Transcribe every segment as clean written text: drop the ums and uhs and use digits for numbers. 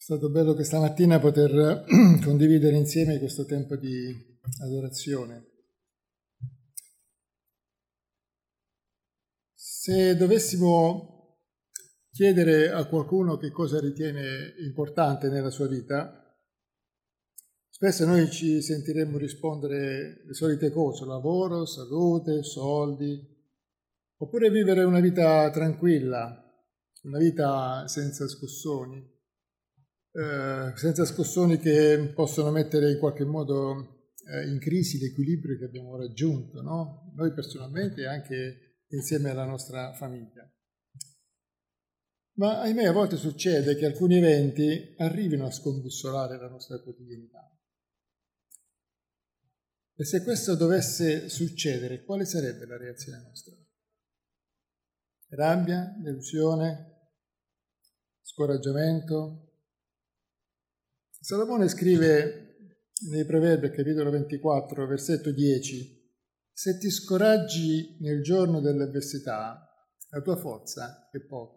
stato bello questa mattina poter condividere insieme questo tempo di adorazione. Se dovessimo chiedere a qualcuno che cosa ritiene importante nella sua vita, spesso noi ci sentiremmo rispondere le solite cose: lavoro, salute, soldi, oppure vivere una vita tranquilla, una vita senza scossoni che possono mettere in qualche modo in crisi l'equilibrio che abbiamo raggiunto, no? Noi personalmente e anche insieme alla nostra famiglia. Ma ahimè a volte succede che alcuni eventi arrivino a scombussolare la nostra quotidianità. E se questo dovesse succedere, quale sarebbe la reazione nostra? Rabbia, delusione, scoraggiamento? Salomone scrive nei Proverbi, capitolo 24, versetto 10: se ti scoraggi nel giorno dell'avversità, la tua forza è poca.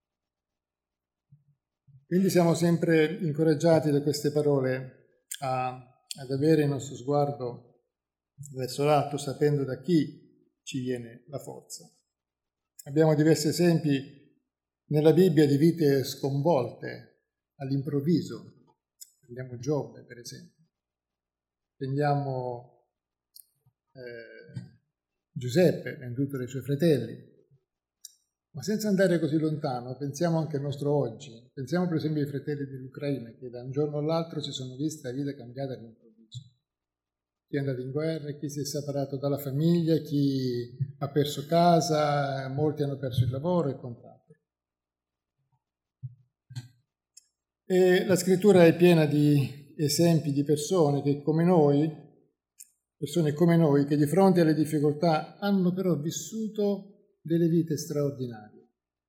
Quindi siamo sempre incoraggiati da queste parole ad avere il nostro sguardo verso l'alto, sapendo da chi ci viene la forza. Abbiamo diversi esempi nella Bibbia di vite sconvolte all'improvviso. Prendiamo Giobbe, per esempio. Prendiamo Giuseppe, venduto dai suoi fratelli. Ma senza andare così lontano, pensiamo anche al nostro oggi. Pensiamo per esempio ai fratelli dell'Ucraina, che da un giorno all'altro si sono visti la vita cambiata all'improvviso. Chi è andato in guerra, chi si è separato dalla famiglia, chi ha perso casa, molti hanno perso il lavoro e quant'altro. E la scrittura è piena di esempi di persone come noi, che di fronte alle difficoltà hanno però vissuto delle vite straordinarie.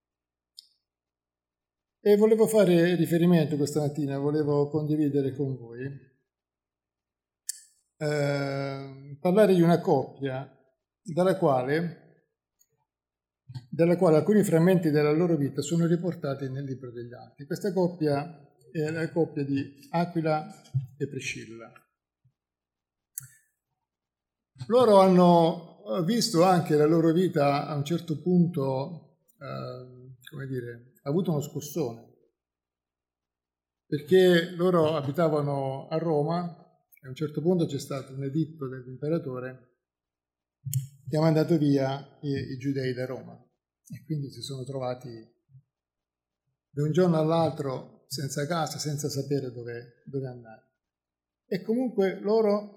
E volevo fare riferimento questa mattina, volevo condividere con voi, parlare di una coppia dalla quale alcuni frammenti della loro vita sono riportati nel libro degli Atti. Questa coppia è la coppia di Aquila e Priscilla. Loro hanno visto anche la loro vita a un certo punto, ha avuto uno scossone, perché loro abitavano a Roma e a un certo punto c'è stato un editto dell'imperatore che ha mandato via i giudei da Roma e quindi si sono trovati da un giorno all'altro senza casa, senza sapere dove andare. E comunque loro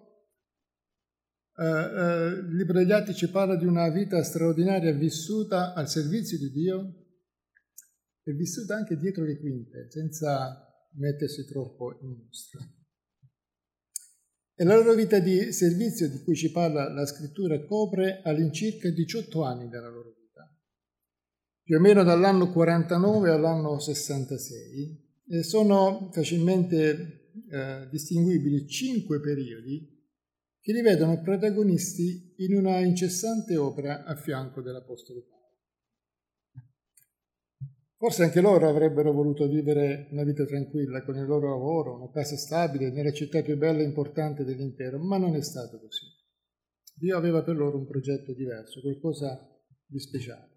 il libro degli Atti ci parla di una vita straordinaria vissuta al servizio di Dio e vissuta anche dietro le quinte, senza mettersi troppo in mostra. E la loro vita di servizio di cui ci parla la scrittura copre all'incirca 18 anni della loro vita, più o meno dall'anno 49 all'anno 66, e sono facilmente distinguibili 5 periodi che li vedono protagonisti in una incessante opera a fianco dell'Apostolo Paolo. Forse anche loro avrebbero voluto vivere una vita tranquilla con il loro lavoro, una casa stabile nella città più bella e importante dell'impero, ma non è stato così. Dio aveva per loro un progetto diverso, qualcosa di speciale.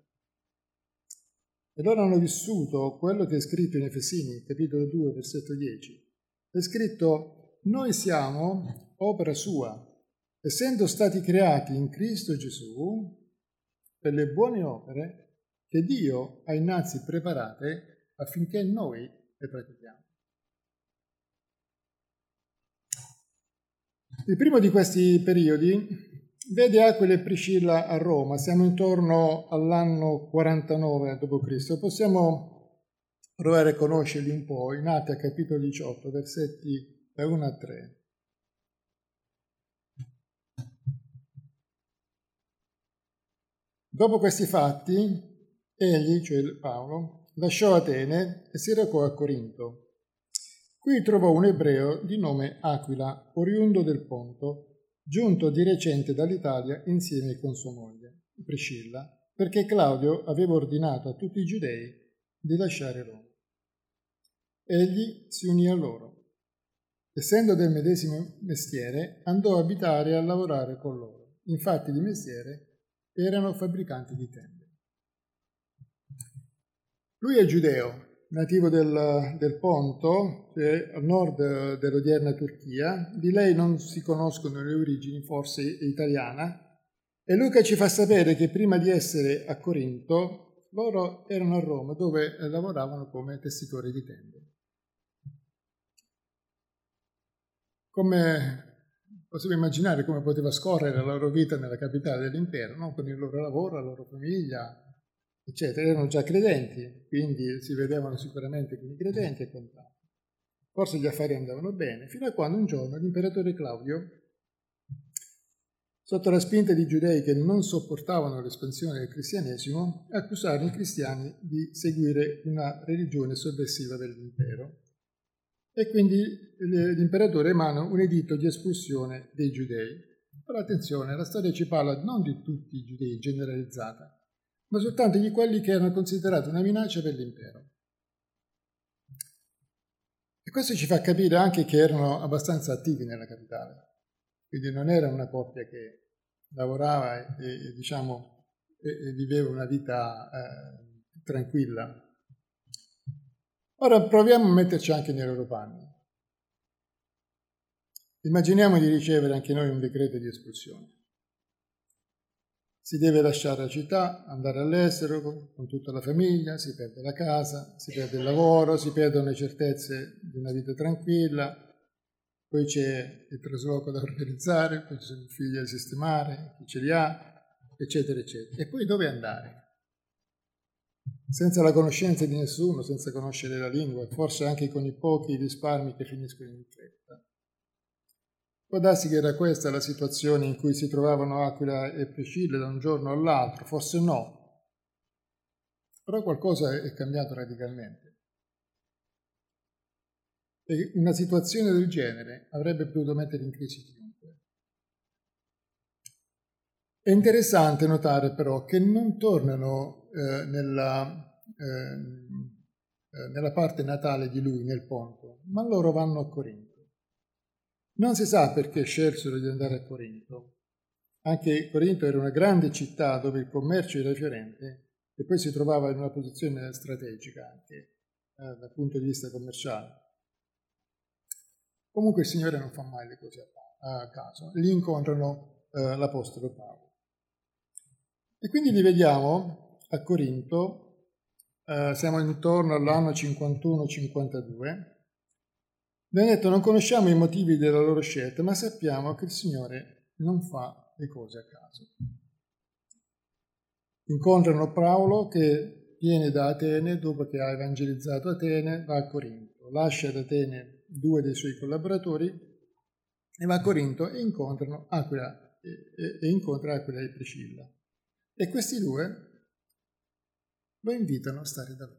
E loro hanno vissuto quello che è scritto in Efesini, capitolo 2, versetto 10. È scritto: noi siamo opera sua, essendo stati creati in Cristo Gesù per le buone opere che Dio ha innanzi preparate affinché noi le pratichiamo. Il primo di questi periodi vede Aquila e Priscilla a Roma, siamo intorno all'anno 49 d.C. Possiamo provare a conoscerli un po' in Atti, capitolo 18, versetti da 1 a 3. Dopo questi fatti, egli, cioè Paolo, lasciò Atene e si recò a Corinto. Qui trovò un ebreo di nome Aquila, oriundo del Ponto, giunto di recente dall'Italia insieme con sua moglie, Priscilla, perché Claudio aveva ordinato a tutti i giudei di lasciare Roma. egli si unì a loro. Essendo del medesimo mestiere, andò a abitare e a lavorare con loro. Infatti di mestiere erano fabbricanti di tende. Lui è giudeo, nativo del Ponto, cioè al nord dell'odierna Turchia. Di lei non si conoscono le origini, forse è italiana. E Luca ci fa sapere che prima di essere a Corinto, loro erano a Roma, dove lavoravano come tessitori di tende. Come possiamo immaginare come poteva scorrere la loro vita nella capitale dell'impero, no? Con il loro lavoro, la loro famiglia, eccetera. Erano già credenti, quindi si vedevano sicuramente come credenti e quant'altro. Forse gli affari andavano bene, fino a quando un giorno l'imperatore Claudio, sotto la spinta di giudei che non sopportavano l'espansione del cristianesimo, accusarono i cristiani di seguire una religione sovversiva dell'impero. E quindi l'imperatore emana un editto di espulsione dei giudei. Però attenzione, la storia ci parla non di tutti i giudei generalizzata, ma soltanto di quelli che erano considerati una minaccia per l'impero. E questo ci fa capire anche che erano abbastanza attivi nella capitale. Quindi non era una coppia che lavorava e viveva una vita tranquilla. Ora proviamo a metterci anche nei loro panni. Immaginiamo di ricevere anche noi un decreto di espulsione. Si deve lasciare la città, andare all'estero con tutta la famiglia, si perde la casa, si perde il lavoro, si perdono le certezze di una vita tranquilla, poi c'è il trasloco da organizzare, poi ci sono i figli da sistemare, chi ce li ha, eccetera, eccetera. E poi dove andare? Senza la conoscenza di nessuno, senza conoscere la lingua, forse anche con i pochi risparmi che finiscono in fretta. Può darsi che era questa la situazione in cui si trovavano Aquila e Priscilla da un giorno all'altro, forse no, però qualcosa è cambiato radicalmente. E una situazione del genere avrebbe potuto mettere in crisi chiunque. È interessante notare però che non tornano nella parte natale di lui, nel Ponto, ma loro vanno a Corinto. Non si sa perché scelsero di andare a Corinto. Anche Corinto era una grande città dove il commercio era fiorente e poi si trovava in una posizione strategica anche dal punto di vista commerciale. Comunque il Signore non fa mai le cose a caso. Lì incontrano l'Apostolo Paolo. E quindi li vediamo a Corinto, siamo intorno all'anno 51-52. Vi ho detto, non conosciamo i motivi della loro scelta, ma sappiamo che il Signore non fa le cose a caso. Incontrano Paolo che viene da Atene, dopo che ha evangelizzato Atene, va a Corinto. Lascia ad Atene 2 dei suoi collaboratori e va a Corinto e incontra Aquila e Priscilla. E questi 2 lo invitano a stare da loro.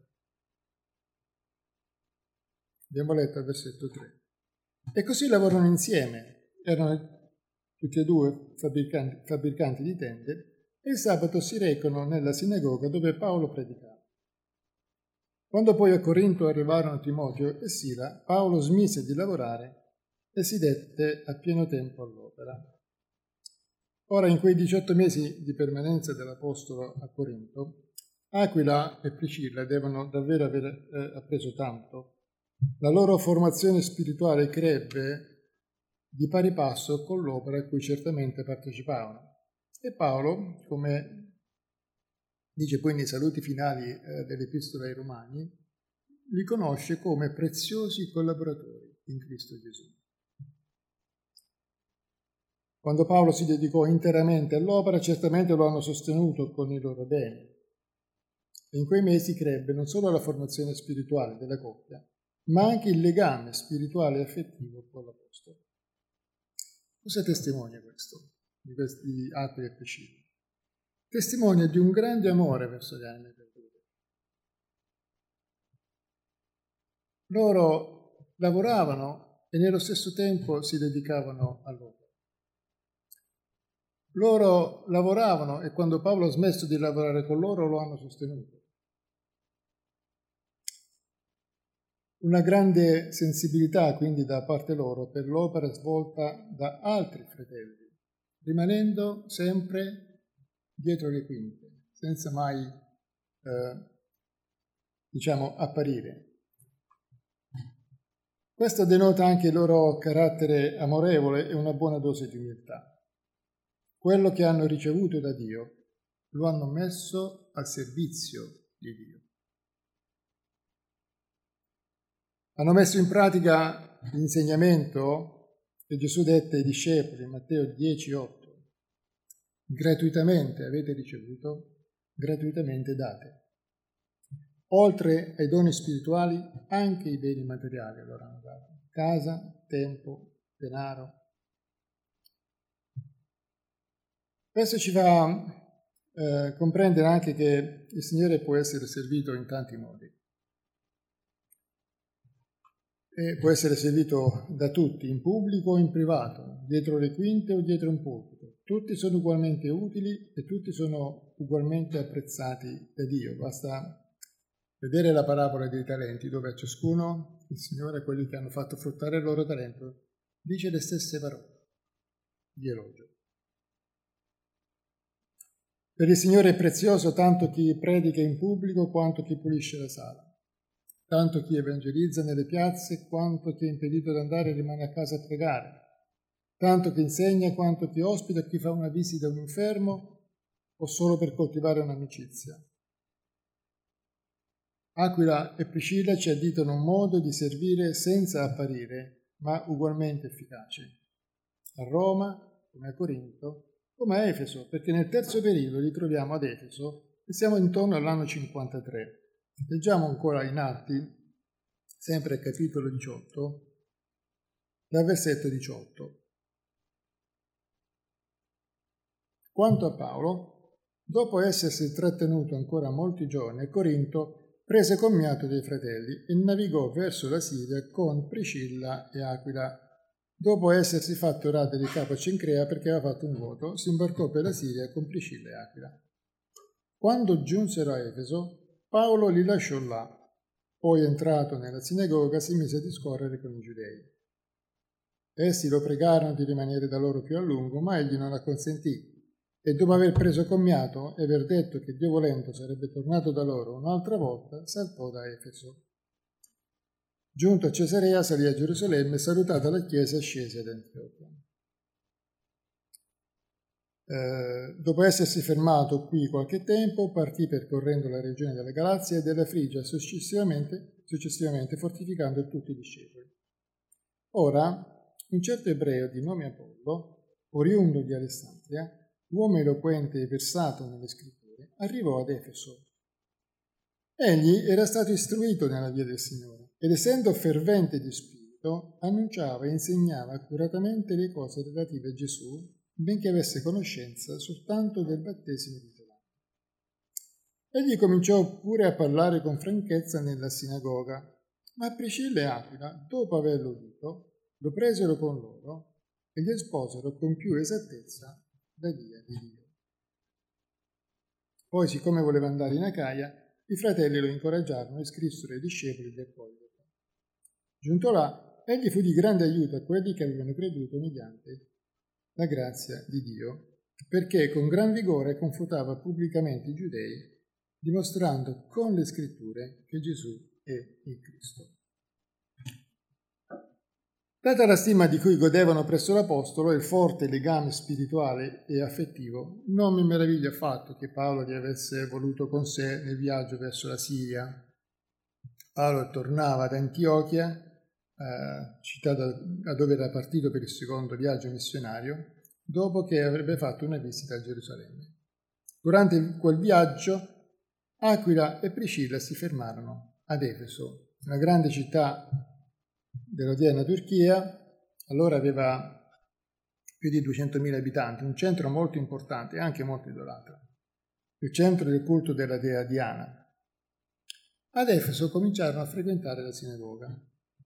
Abbiamo letto al versetto 3. E così lavorano insieme. Erano tutti e 2 fabbricanti di tende e il sabato si recano nella sinagoga dove Paolo predicava. Quando poi a Corinto arrivarono Timoteo e Sila, Paolo smise di lavorare e si dette a pieno tempo all'opera. Ora, in quei 18 mesi di permanenza dell'Apostolo a Corinto, Aquila e Priscilla devono davvero aver appreso tanto. La loro formazione spirituale crebbe di pari passo con l'opera a cui certamente partecipavano. E Paolo, come dice poi nei saluti finali dell'Epistola ai Romani, li conosce come preziosi collaboratori in Cristo Gesù. Quando Paolo si dedicò interamente all'opera, certamente lo hanno sostenuto con i loro beni. E in quei mesi crebbe non solo la formazione spirituale della coppia, ma anche il legame spirituale e affettivo con l'Apostolo. Cosa testimonia questo, di questi Aquila e Priscilla? Testimonia di un grande amore verso le anime perdute. Loro lavoravano e nello stesso tempo si dedicavano all'opera. Loro lavoravano e quando Paolo ha smesso di lavorare con loro lo hanno sostenuto. Una grande sensibilità quindi da parte loro per l'opera svolta da altri fratelli, rimanendo sempre dietro le quinte, senza mai, apparire. Questo denota anche il loro carattere amorevole e una buona dose di umiltà. Quello che hanno ricevuto da Dio lo hanno messo al servizio di Dio. Hanno messo in pratica l'insegnamento che Gesù dette ai discepoli in Matteo 10,8. Gratuitamente avete ricevuto, gratuitamente date. Oltre ai doni spirituali, anche i beni materiali loro hanno dato. Casa, tempo, denaro. Questo ci fa comprendere anche che il Signore può essere servito in tanti modi. E può essere servito da tutti, in pubblico o in privato, dietro le quinte o dietro un pulpito. Tutti sono ugualmente utili e tutti sono ugualmente apprezzati da Dio. Basta vedere la parabola dei talenti, dove a ciascuno il Signore, quelli che hanno fatto fruttare il loro talento, dice le stesse parole di elogio. Per il Signore è prezioso tanto chi predica in pubblico quanto chi pulisce la sala. Tanto chi evangelizza nelle piazze, quanto chi è impedito ad andare rimane a casa a pregare. Tanto chi insegna, quanto chi ospita, chi fa una visita a un infermo, o solo per coltivare un'amicizia. Aquila e Priscilla ci additano un modo di servire senza apparire, ma ugualmente efficace. A Roma, come a Corinto, come a Efeso, perché nel terzo periodo li troviamo ad Efeso e siamo intorno all'anno 53. Leggiamo ancora in Atti, sempre al capitolo 18, dal versetto 18. Quanto a Paolo, dopo essersi trattenuto ancora molti giorni a Corinto, prese commiato dei fratelli e navigò verso la Siria con Priscilla e Aquila. Dopo essersi fatto radere il capo a Cencrea perché aveva fatto un voto, si imbarcò per la Siria con Priscilla e Aquila. Quando giunsero a Efeso, Paolo li lasciò là, poi entrato nella sinagoga si mise a discorrere con i giudei. Essi lo pregarono di rimanere da loro più a lungo, ma egli non acconsentì, e dopo aver preso commiato e aver detto che Dio volendo sarebbe tornato da loro un'altra volta, saltò da Efeso. Giunto a Cesarea salì a Gerusalemme e salutata la chiesa scese ad Antiochia. Dopo essersi fermato qui qualche tempo, partì percorrendo la regione della Galazia e della Frigia, successivamente fortificando tutti i discepoli. Ora, un certo ebreo di nome Apollo, oriundo di Alessandria, uomo eloquente e versato nelle scritture, arrivò ad Efeso. Egli era stato istruito nella via del Signore ed essendo fervente di spirito, annunciava e insegnava accuratamente le cose relative a Gesù, benché avesse conoscenza soltanto del battesimo di Giovanni. Egli cominciò pure a parlare con franchezza nella sinagoga, ma Priscilla e Aquila, dopo averlo udito, lo presero con loro e gli esposero con più esattezza la via di Dio. Poi, siccome voleva andare in Acaia, i fratelli lo incoraggiarono e scrissero ai discepoli di accoglierlo. Giunto là, egli fu di grande aiuto a quelli che avevano creduto mediante la grazia di Dio, perché con gran vigore confutava pubblicamente i giudei, dimostrando con le scritture che Gesù è il Cristo. Data la stima di cui godevano presso l'Apostolo e il forte legame spirituale e affettivo, non mi meraviglia affatto che Paolo li avesse voluto con sé nel viaggio verso la Siria. Paolo tornava ad Antiochia, città da dove era partito per il secondo viaggio missionario, dopo che avrebbe fatto una visita a Gerusalemme. Durante quel viaggio, Aquila e Priscilla si fermarono ad Efeso, una grande città dell'odierna Turchia. Allora aveva più di 200.000 abitanti, un centro molto importante e anche molto idolatra, il centro del culto della dea Diana. Ad Efeso cominciarono a frequentare la sinagoga.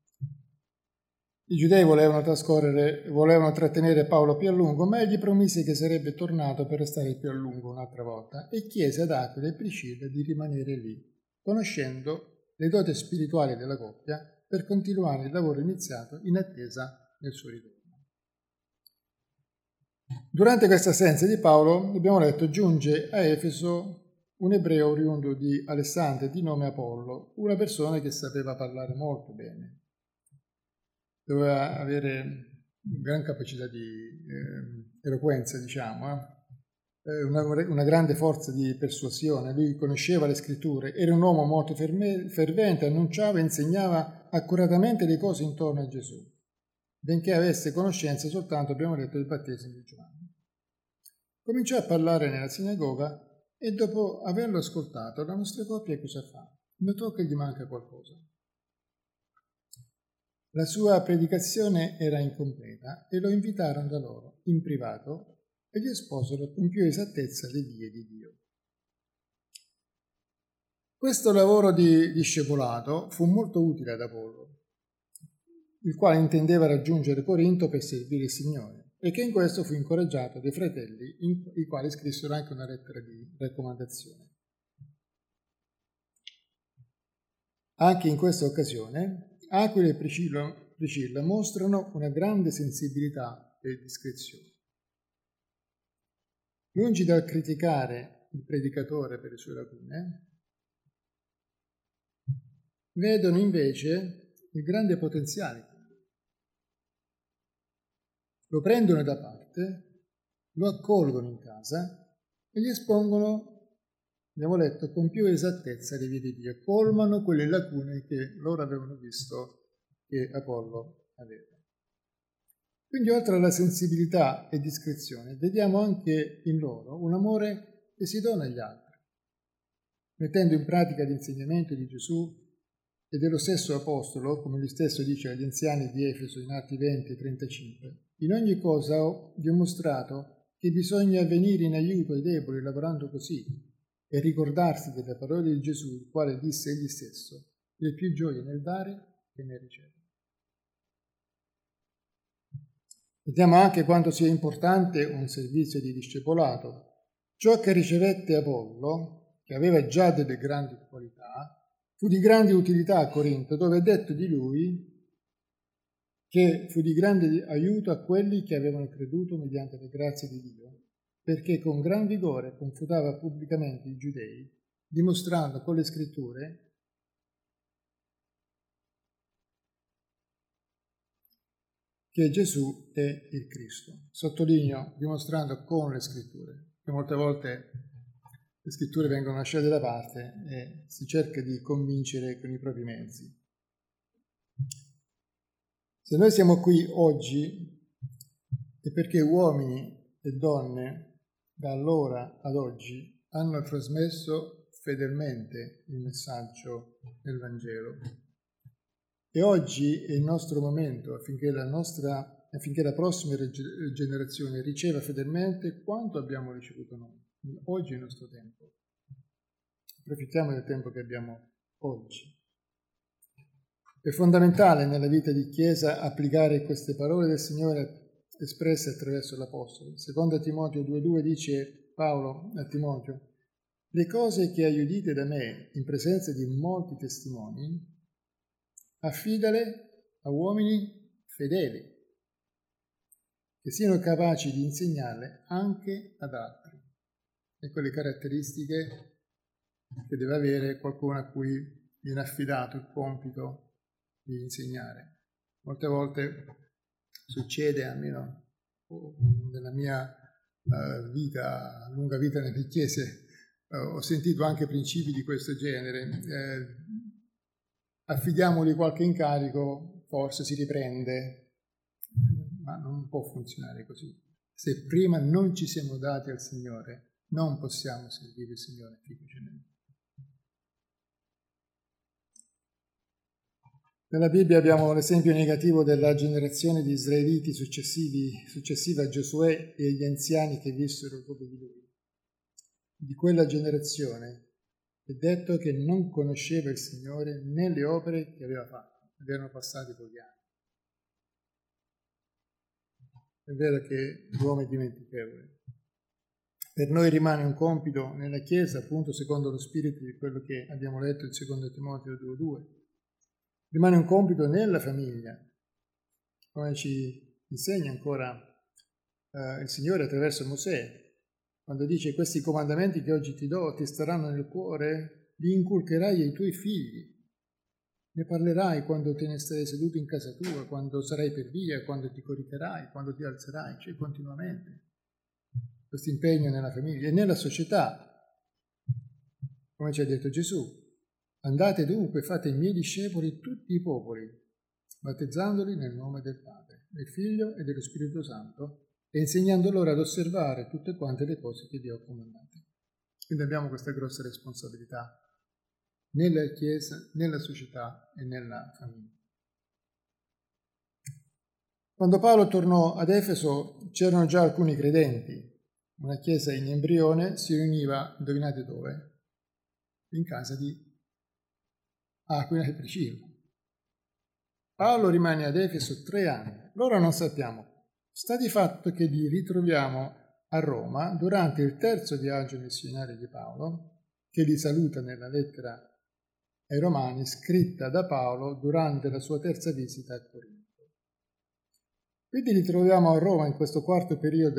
I giudei volevano trattenere Paolo più a lungo, ma egli promise che sarebbe tornato per restare più a lungo un'altra volta e chiese ad Aquila e Priscilla di rimanere lì, conoscendo le doti spirituali della coppia per continuare il lavoro iniziato in attesa del suo ritorno. Durante questa assenza di Paolo, abbiamo letto, giunge a Efeso un ebreo oriundo di Alessandria di nome Apollo, una persona che sapeva parlare molto bene, doveva avere gran capacità di eloquenza, diciamo, una grande forza di persuasione. Lui conosceva le scritture, era un uomo molto fervente, annunciava e insegnava accuratamente le cose intorno a Gesù, benché avesse conoscenza soltanto, abbiamo detto, del battesimo di Giovanni. Cominciò a parlare nella sinagoga e dopo averlo ascoltato, la nostra coppia cosa fa? Notò che gli manca qualcosa. La sua predicazione era incompleta e lo invitarono da loro in privato e gli esposero con più esattezza le vie di Dio. Questo lavoro di discepolato fu molto utile ad Apollo, il quale intendeva raggiungere Corinto per servire il Signore, e che in questo fu incoraggiato dai fratelli, i quali scrissero anche una lettera di raccomandazione. Anche in questa occasione, Aquila e Priscilla mostrano una grande sensibilità e discrezione. Lungi dal criticare il predicatore per le sue lacune, vedono invece il grande potenziale. Lo prendono da parte, lo accolgono in casa e gli espongono, abbiamo letto, con più esattezza le vie di Dio, colmano quelle lacune che loro avevano visto che Apollo aveva. Quindi, oltre alla sensibilità e discrezione, vediamo anche in loro un amore che si dona agli altri, mettendo in pratica l'insegnamento di Gesù e dello stesso Apostolo, come lui stesso dice agli anziani di Efeso in Atti 20 e 35. In ogni cosa vi ho mostrato che bisogna venire in aiuto ai deboli lavorando così e ricordarsi delle parole di Gesù, il quale disse egli stesso: "Vi è più gioia nel dare che nel ricevere". Vediamo anche quanto sia importante un servizio di discepolato. Ciò che ricevette Apollo, che aveva già delle grandi qualità, fu di grande utilità a Corinto, dove è detto di lui che fu di grande aiuto a quelli che avevano creduto mediante le grazie di Dio, perché con gran vigore confutava pubblicamente i giudei, dimostrando con le scritture che Gesù è il Cristo. Sottolineo, dimostrando con le scritture, che molte volte le scritture vengono lasciate da parte e si cerca di convincere con i propri mezzi. Se noi siamo qui oggi è perché uomini e donne da allora ad oggi hanno trasmesso fedelmente il messaggio del Vangelo. E oggi è il nostro momento affinché la prossima generazione riceva fedelmente quanto abbiamo ricevuto noi. Oggi è il nostro tempo. Approfittiamo del tempo che abbiamo oggi. È fondamentale nella vita di Chiesa applicare queste parole del Signore espresse attraverso l'Apostolo. Secondo Timoteo 2,2 dice Paolo a Timoteo: "Le cose che hai udite da me in presenza di molti testimoni, affidale a uomini fedeli, che siano capaci di insegnarle anche ad altri". Ecco le caratteristiche che deve avere qualcuno a cui viene affidato il compito di insegnare. Molte volte succede, almeno nella mia lunga vita nelle chiese, ho sentito anche principi di questo genere. Affidiamogli qualche incarico, forse si riprende, ma non può funzionare così. Se prima non ci siamo dati al Signore, non possiamo servire il Signore efficacemente. Nella Bibbia abbiamo l'esempio negativo della generazione di israeliti successiva a Giosuè e agli anziani che vissero dopo di lui. Di quella generazione è detto che non conosceva il Signore né le opere che aveva fatto, ed erano passati pochi anni. È vero che l'uomo è dimenticevole. Per noi rimane un compito nella Chiesa, appunto secondo lo spirito di quello che abbiamo letto in 2 Timoteo 2,2. rimane un compito nella famiglia, come ci insegna ancora il Signore attraverso Mosè, quando dice: questi comandamenti che oggi ti do ti staranno nel cuore, li inculcherai ai tuoi figli, ne parlerai quando te ne stai seduto in casa tua, quando sarai per via, quando ti coricherai, quando ti alzerai, cioè continuamente. Questo impegno nella famiglia e nella società, come ci ha detto Gesù: andate dunque, fate i miei discepoli tutti i popoli, battezzandoli nel nome del Padre, del Figlio e dello Spirito Santo, e insegnando loro ad osservare tutte quante le cose che vi ho comandate. Quindi abbiamo questa grossa responsabilità nella Chiesa, nella società e nella famiglia. Quando Paolo tornò ad Efeso c'erano già alcuni credenti. Una chiesa in embrione si riuniva, indovinate dove? In casa di Aquila e Priscilla. Paolo rimane ad Efeso 3 anni. Loro non sappiamo. Sta di fatto che li ritroviamo a Roma durante il terzo viaggio missionario di Paolo, che li saluta nella lettera ai Romani scritta da Paolo durante la sua terza visita a Corinto. Quindi li troviamo a Roma in questo quarto periodo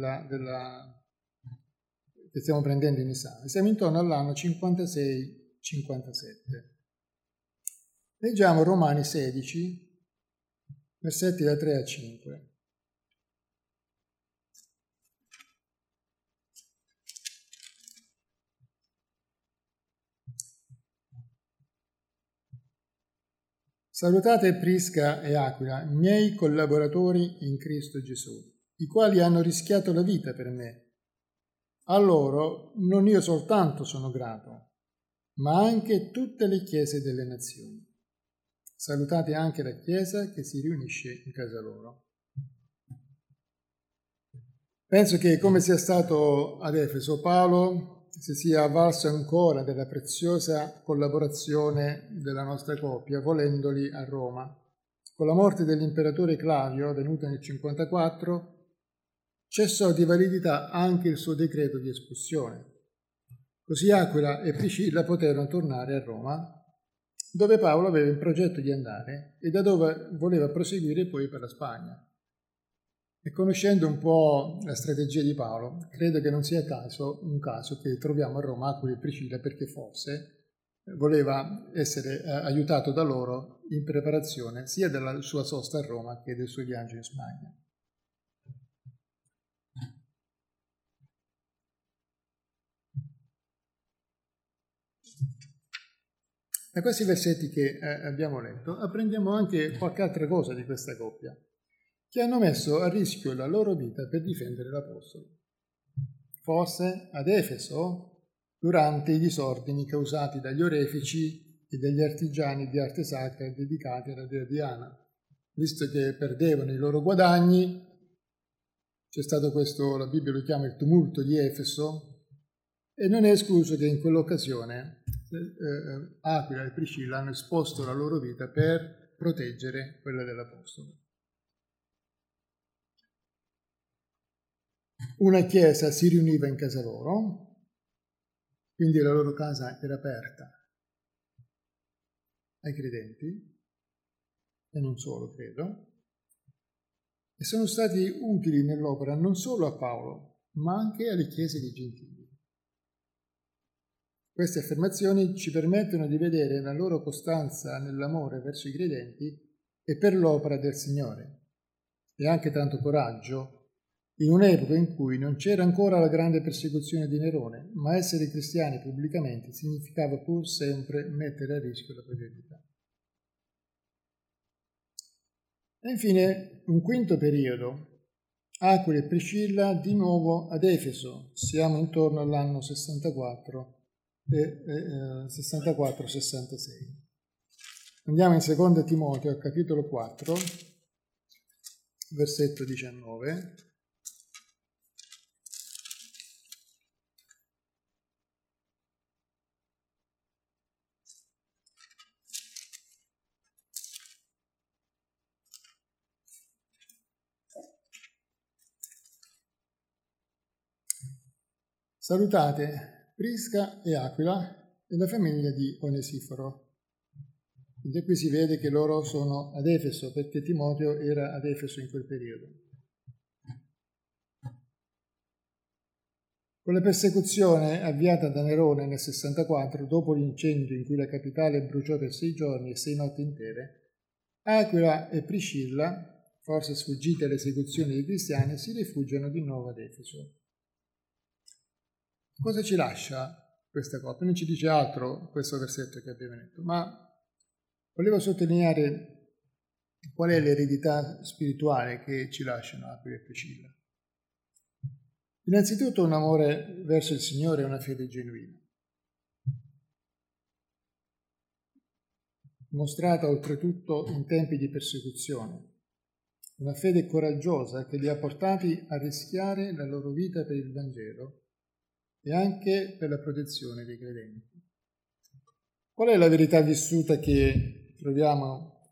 che stiamo prendendo in esame. Siamo intorno all'anno 56-57. Leggiamo Romani 16, versetti da 3 a 5. Salutate Prisca e Aquila, miei collaboratori in Cristo Gesù, i quali hanno rischiato la vita per me. A loro non io soltanto sono grato, ma anche tutte le chiese delle nazioni. Salutate anche la chiesa che si riunisce in casa loro. Penso che, come sia stato ad Efeso, Paolo si sia avvalso ancora della preziosa collaborazione della nostra coppia, volendoli a Roma. Con la morte dell'imperatore Clavio, avvenuta nel 54, cessò di validità anche il suo decreto di espulsione. Così Aquila e Priscilla poterono tornare a Roma, dove Paolo aveva in progetto di andare e da dove voleva proseguire poi per la Spagna. E conoscendo un po' la strategia di Paolo, credo che non sia un caso che troviamo a Roma Aquila e Priscilla, perché forse voleva essere aiutato da loro in preparazione sia della sua sosta a Roma che del suo viaggio in Spagna. Da questi versetti che abbiamo letto apprendiamo anche qualche altra cosa di questa coppia, che hanno messo a rischio la loro vita per difendere l'Apostolo. Forse ad Efeso, durante i disordini causati dagli orefici e dagli artigiani di arte sacra dedicati alla dea Diana. Visto che perdevano i loro guadagni, c'è stato questo, la Bibbia lo chiama il tumulto di Efeso, e non è escluso che in quell'occasione Aquila e Priscilla hanno esposto la loro vita per proteggere quella dell'Apostolo. Una chiesa si riuniva in casa loro, quindi la loro casa era aperta ai credenti, e non solo, credo, e sono stati utili nell'opera non solo a Paolo, ma anche alle chiese dei gentili. Queste affermazioni ci permettono di vedere la loro costanza nell'amore verso i credenti e per l'opera del Signore, e anche tanto coraggio in un'epoca in cui non c'era ancora la grande persecuzione di Nerone, ma essere cristiani pubblicamente significava pur sempre mettere a rischio la propria vita. E infine, un quinto periodo, Aquila e Priscilla di nuovo ad Efeso, siamo intorno all'anno 64 e 64-66. Andiamo in 2 Timoteo, al capitolo 4, versetto 19. Salutate Prisca e Aquila e la famiglia di Onesiforo, Quindi qui si vede che loro sono ad Efeso, perché Timoteo era ad Efeso in quel periodo. Con la persecuzione avviata da Nerone nel 64, dopo l'incendio in cui la capitale bruciò per 6 giorni e 6 notti intere, Aquila e Priscilla, forse sfuggite alle esecuzioni dei cristiani, si rifugiano di nuovo ad Efeso. Cosa ci lascia questa coppia? Non ci dice altro questo versetto che abbiamo letto, ma volevo sottolineare qual è l'eredità spirituale che ci lasciano Aquila e Priscilla. Innanzitutto un amore verso il Signore e una fede genuina, mostrata oltretutto in tempi di persecuzione, una fede coraggiosa che li ha portati a rischiare la loro vita per il Vangelo e anche per la protezione dei credenti. Qual è la verità vissuta che troviamo,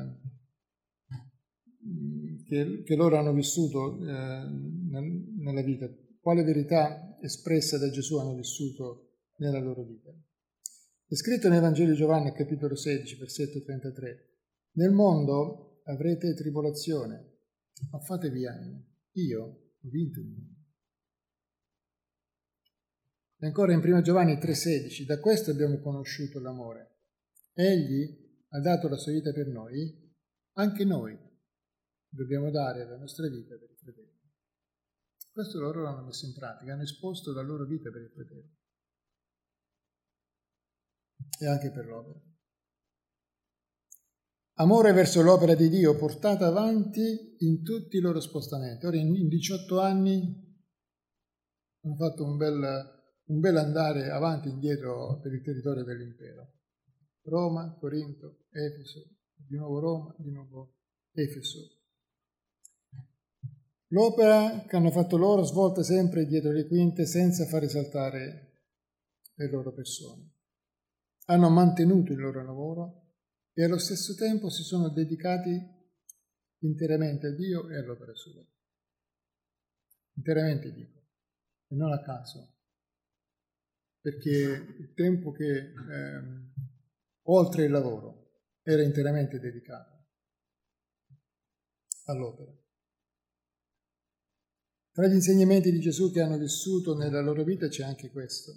che loro hanno vissuto nella vita? Quale verità espressa da Gesù hanno vissuto nella loro vita? È scritto nel Vangelo di Giovanni, capitolo 16, versetto 33. Nel mondo avrete tribolazione, ma fatevi animo, io ho vinto il mondo. E ancora in 1 Giovanni 3,16, da questo abbiamo conosciuto l'amore. Egli ha dato la sua vita per noi, anche noi dobbiamo dare la nostra vita per i fratelli. Questo loro l'hanno messo in pratica, hanno esposto la loro vita per i fratelli e anche per l'opera. Amore verso l'opera di Dio portata avanti in tutti i loro spostamenti. Ora in 18 anni hanno fatto un bel andare avanti e indietro per il territorio dell'impero. Roma, Corinto, Efeso, di nuovo Roma, di nuovo Efeso. L'opera che hanno fatto loro svolta sempre dietro le quinte senza far risaltare le loro persone. Hanno mantenuto il loro lavoro e allo stesso tempo si sono dedicati interamente a Dio e all'opera sua. Interamente dico, e non a caso, perché il tempo che oltre il lavoro era interamente dedicato all'opera. Tra gli insegnamenti di Gesù che hanno vissuto nella loro vita c'è anche questo.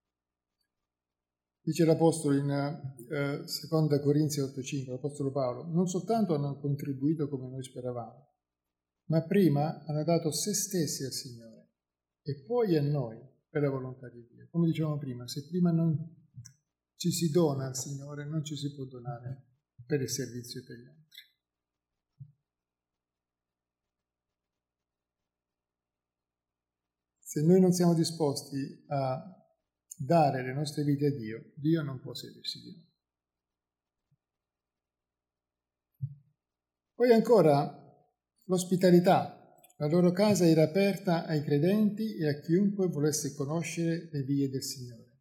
Dice l'Apostolo in 2 Corinzi 8,5, l'Apostolo Paolo, non soltanto hanno contribuito come noi speravamo, ma prima hanno dato se stessi al Signore e poi a noi per la volontà di Dio. Come dicevamo prima, se prima non ci si dona al Signore, non ci si può donare per il servizio per gli altri. Se noi non siamo disposti a dare le nostre vite a Dio, Dio non può servirsi di noi. Poi ancora l'ospitalità. La loro casa era aperta ai credenti e a chiunque volesse conoscere le vie del Signore.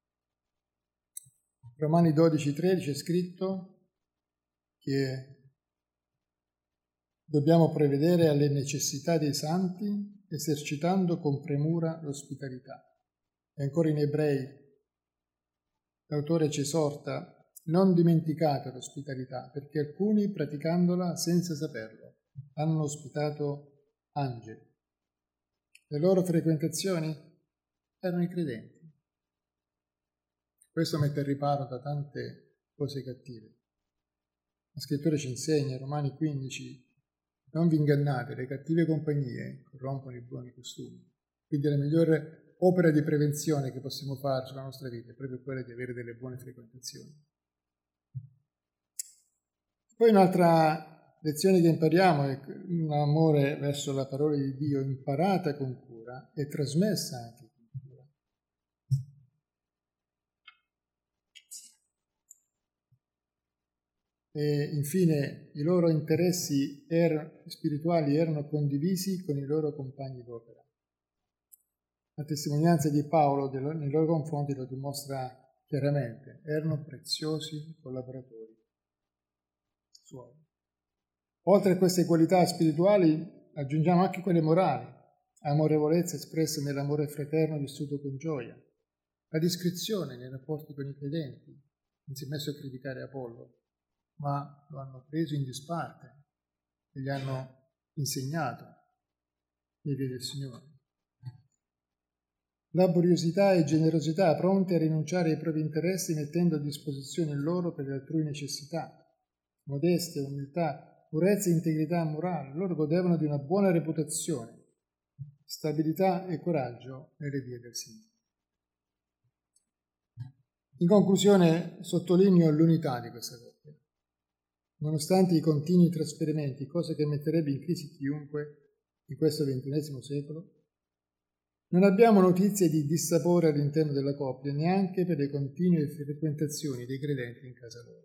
Romani 12,13 è scritto che dobbiamo provvedere alle necessità dei santi esercitando con premura l'ospitalità. E ancora in Ebrei l'autore ci esorta: non dimenticate l'ospitalità, perché alcuni, praticandola senza saperlo, hanno ospitato angeli. Le loro frequentazioni erano i credenti. Questo mette al riparo da tante cose cattive. La scrittura ci insegna, Romani 15, non vi ingannate, le cattive compagnie corrompono i buoni costumi. Quindi la migliore opera di prevenzione che possiamo fare sulla nostra vita è proprio quella di avere delle buone frequentazioni. Poi un'altra lezione che impariamo è un amore verso la parola di Dio imparata con cura e trasmessa anche con cura. E infine i loro interessi spirituali erano condivisi con i loro compagni d'opera. La testimonianza di Paolo nei loro confronti lo dimostra chiaramente: erano preziosi collaboratori suoi. Oltre a queste qualità spirituali aggiungiamo anche quelle morali: amorevolezza espressa nell'amore fraterno vissuto con gioia, la discrezione nei rapporti con i credenti, non si è messo a criticare Apollo, ma lo hanno preso in disparte e gli hanno insegnato le vie del Signore. Laboriosità e generosità, pronti a rinunciare ai propri interessi mettendo a disposizione loro per le altrui necessità. Modestia, umiltà, purezza e integrità morale. Loro godevano di una buona reputazione, stabilità e coraggio nelle vie del Signore. In conclusione, sottolineo l'unità di questa coppia. Nonostante i continui trasferimenti, cosa che metterebbe in crisi chiunque in questo XXI secolo, non abbiamo notizie di dissapore all'interno della coppia, neanche per le continue frequentazioni dei credenti in casa loro.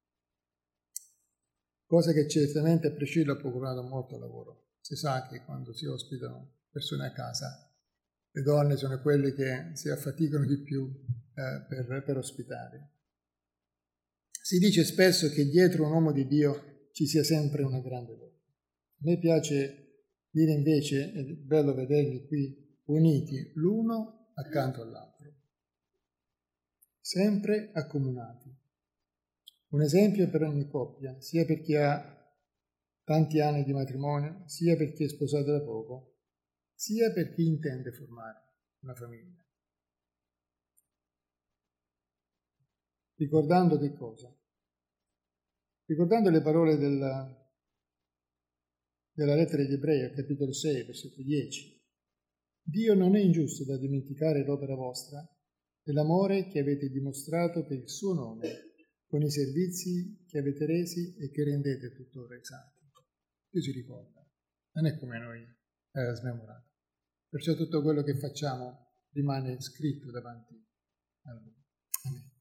Cosa che certamente a Priscilla ha procurato molto lavoro. Si sa che quando si ospitano persone a casa, le donne sono quelle che si affaticano di più per ospitare. Si dice spesso che dietro un uomo di Dio ci sia sempre una grande donna. A me piace dire invece, è bello vederli qui uniti l'uno accanto all'altro, sempre accomunati. Un esempio per ogni coppia, sia per chi ha tanti anni di matrimonio, sia per chi è sposato da poco, sia per chi intende formare una famiglia. Ricordando che cosa? Ricordando le parole della lettera agli Ebrei, capitolo 6, versetto 10. Dio non è ingiusto da dimenticare l'opera vostra e l'amore che avete dimostrato per il suo nome con i servizi che avete resi e che rendete tuttora ai santi. Dio si ricorda, non è come noi smemorato. Perciò tutto quello che facciamo rimane scritto davanti a Lui. Amen.